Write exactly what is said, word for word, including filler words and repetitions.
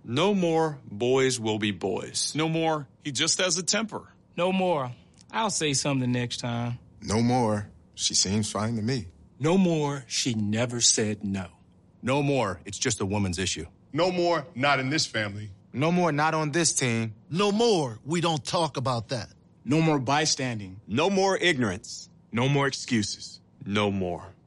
No more boys will be boys. No more he just has a temper. No more I'll say something next time. No more she seems fine to me. No more she never said no. No more it's just a woman's issue. No more not in this family. No more not on this team. No more we don't talk about that. No more bystanding. No more ignorance. No more excuses. No more.